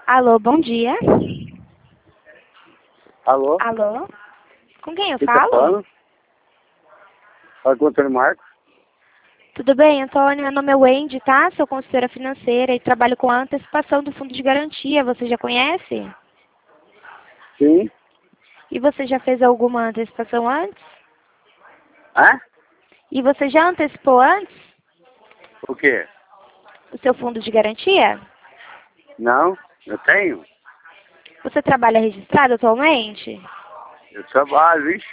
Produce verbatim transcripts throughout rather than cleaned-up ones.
Alô, bom dia. Alô? Alô? Com quem eu Quem tá falo? falando? Fala com o Antônio Marcos. Tudo bem, Antônio? Meu nome é Wendy, tá? Sou consultora financeira e trabalho com a antecipação do fundo de garantia. Você já conhece? Sim. E você já fez alguma antecipação antes? Hã? E você já antecipou antes O quê? o seu fundo de garantia? Não, eu tenho. Você trabalha registrado atualmente? Eu trabalho, ixi.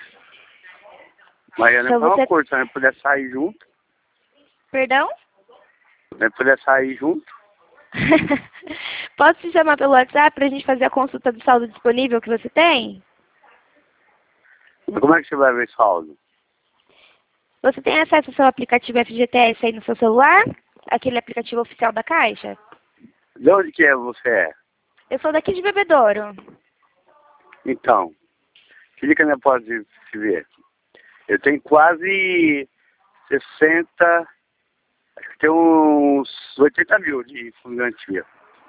Mas eu não Então é uma você... coisa, se eu puder sair junto. Perdão? Se eu puder sair junto. Posso te chamar pelo WhatsApp para a gente fazer a consulta do saldo disponível que você tem? Como é que você vai ver saldo? Você tem acesso ao seu aplicativo F G T S aí no seu celular? Aquele aplicativo oficial da Caixa? De onde que é você é? Eu sou daqui de Bebedouro. Então, clica na pode se ver. Eu tenho quase sessenta, acho que tem uns oitenta mil de fundo de garantia.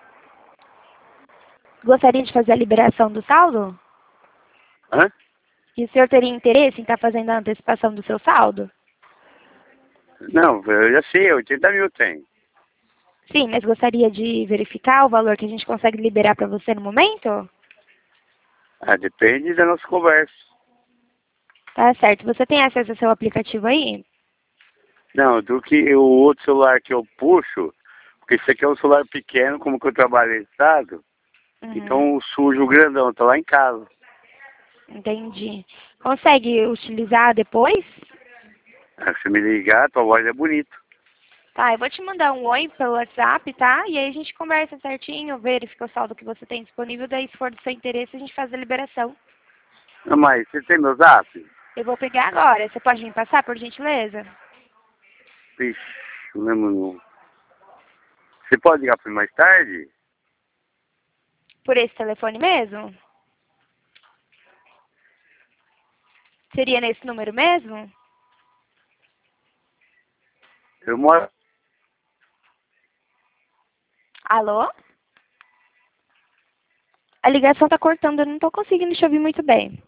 Gostaria de fazer a liberação do saldo? Hã? E o senhor teria interesse em estar fazendo a antecipação do seu saldo? Não, eu já sei, oitenta mil tem. Sim, mas gostaria de verificar o valor que a gente consegue liberar para você no momento? Ah, depende da nossa conversa. Tá certo. Você tem acesso ao seu aplicativo aí? Não, do que o outro celular que eu puxo, porque esse aqui é um celular pequeno, como que eu trabalho em estado, Uhum, então o sujo, o grandão, tá lá em casa. entendi. Consegue utilizar depois? Ah, se me ligar, tua voz é bonita. Tá, eu vou te mandar um oi pelo WhatsApp, tá? E aí a gente conversa certinho, verifica o saldo que você tem disponível, daí se for do seu interesse a gente faz a liberação. Não, mas você tem meu zap? Eu vou pegar agora. Você pode me passar, por gentileza? Vixe, não lembro não. Você pode ligar para mim mais tarde? Por esse telefone mesmo? Seria nesse número mesmo? Eu moro... Alô? A ligação tá cortando, eu não tô conseguindo te ouvir muito bem.